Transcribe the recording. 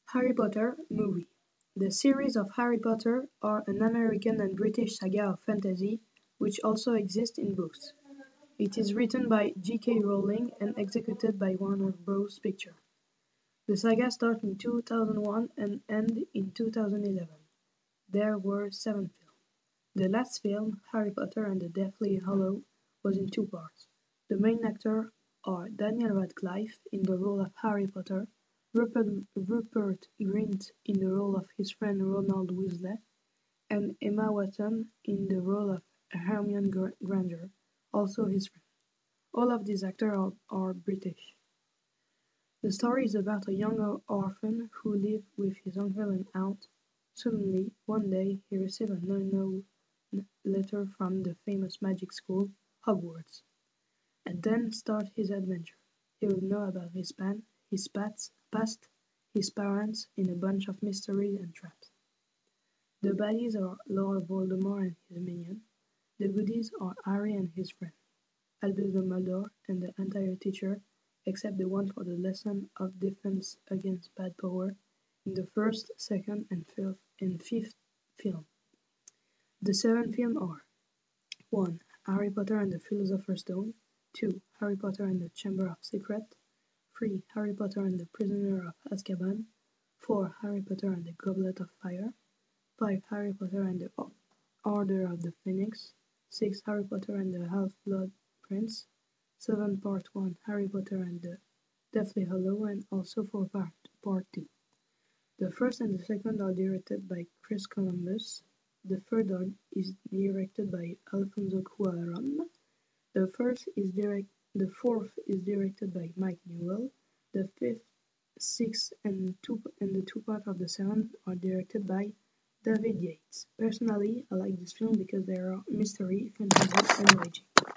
Harry Potter movie. The series of Harry Potter are an American and British saga of fantasy which also exists in books. It is written by J.K. Rowling and executed by Warner Bros. Pictures. The saga starts in 2001 and ends in 2011. There were 7 films. The last film, Harry Potter and the Deathly Hallows, was in 2 parts. The main actors are Daniel Radcliffe in the role of Harry Potter, Rupert Grint in the role of his friend Ronald Weasley, and Emma Watson in the role of Hermione Granger, also his friend. All of these actors are British. The story is about a young orphan who lives with his uncle and aunt. Suddenly, one day, he receives an unknown letter from the famous magic school, Hogwarts, and then starts his adventure. He will know about his past, his parents, in a bunch of mysteries and traps. The baddies are Lord Voldemort and his minions. The goodies are Harry and his friend, Albus Dumbledore and the entire teacher, except the one for the lesson of defense against bad power in the first, second, and fifth film. The 7 films are 1. Harry Potter and the Philosopher's Stone, 2. Harry Potter and the Chamber of Secrets, 3. Harry Potter and the Prisoner of Azkaban, 4. Harry Potter and the Goblet of Fire, 5. Harry Potter and the Order of the Phoenix, 6. Harry Potter and the Half-Blood Prince, 7. Part 1 Harry Potter and the Deathly Hallows, and also for Part 2. The first and the second are directed by Chris Columbus. The third is directed by Alfonso Cuarón. The fourth is directed by Mike Newell. The fifth, sixth, and the 2 parts of the 7th are directed by David Yates. Personally, I like this film because there are mystery, fantasy, and magic.